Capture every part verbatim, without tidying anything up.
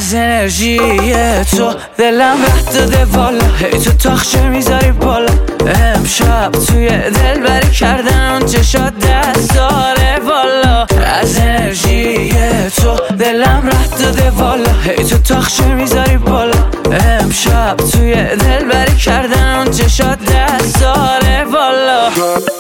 از انرژی تو دلم رد داده والا، هی تو تاخچه میذاری بالا. امشب توی دل بری کردن اون چشات دست داره والا. از انرژی تو دلم رد داده والا، هی تو تاخچه میذاری بالا. امشب توی دل بری کردن اون چشات دست داره والا.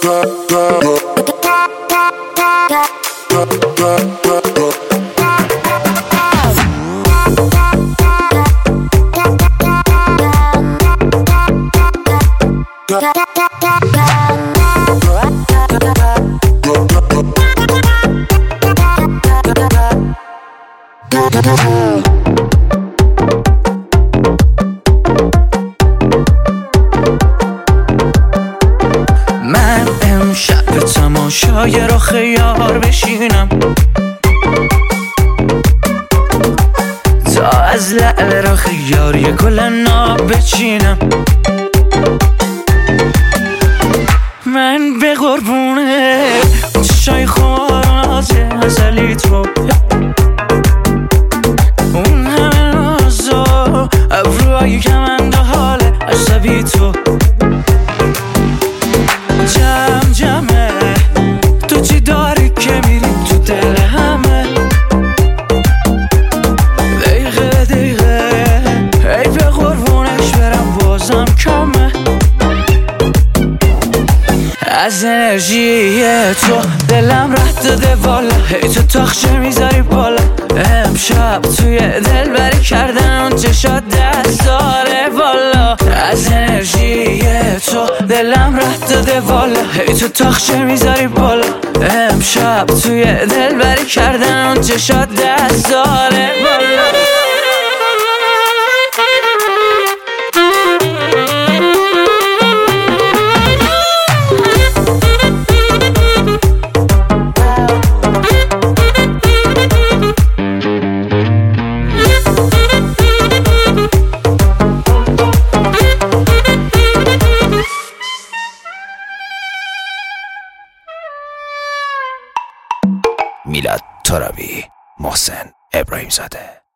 من امشب به تماشای رخ یار بشینم، تا از لعل رخ یار یه گل ناب بچینم. من به قربونه چشای خوارازه ازلی تو، اون همه نازو ابروهای کمنده حال عصبی تو. جمع جمعه تو چی داری که میری تو دل همه؟ دقیقه دقیقه ای به قربونش برم بازم کمه. از انرژی تو دلم رد داده والا، هی تو تاخچه میذاری بالا. امشب توی دل بری کردن اون چشات دست داره والا. از انرژی تو دلم رد داده والا، هی تو تاخچه میذاری بالا. امشب توی دل بری کردن اون چشات دست داره والا. میلاد ترابی، محسن ابراهیم زاده.